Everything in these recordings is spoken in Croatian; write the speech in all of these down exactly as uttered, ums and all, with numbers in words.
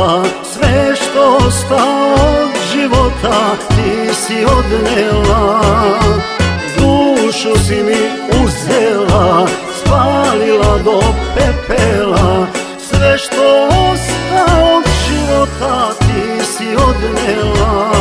uzela, sve što ostao od života ti si odnela. Dušu si mi uzela, spalila do pepela, sve što ostao od života ti si odnela.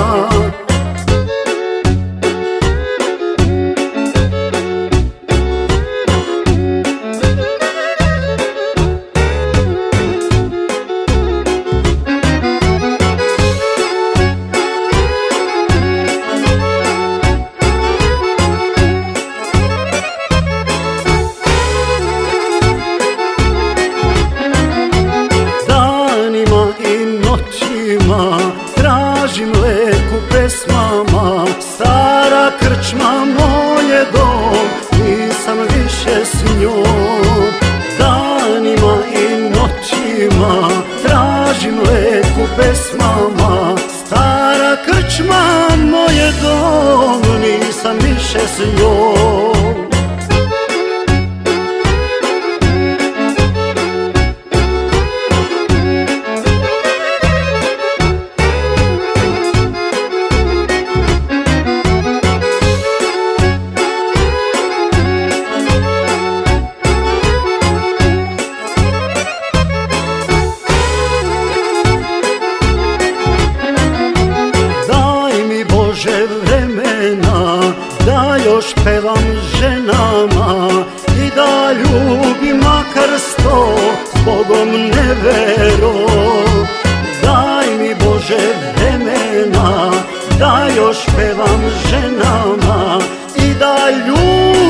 Tražim lek u pesmama, stara krčma moj je dom, nisam više s njom. Danima i noćima tražim lek u pesmama, stara krčma moj je dom, nisam više s njom. Da još pevam ženama i da ljubim makar sto, Bogom nevero. Daj mi Bože vremena, da još pevam ženama i da ljubim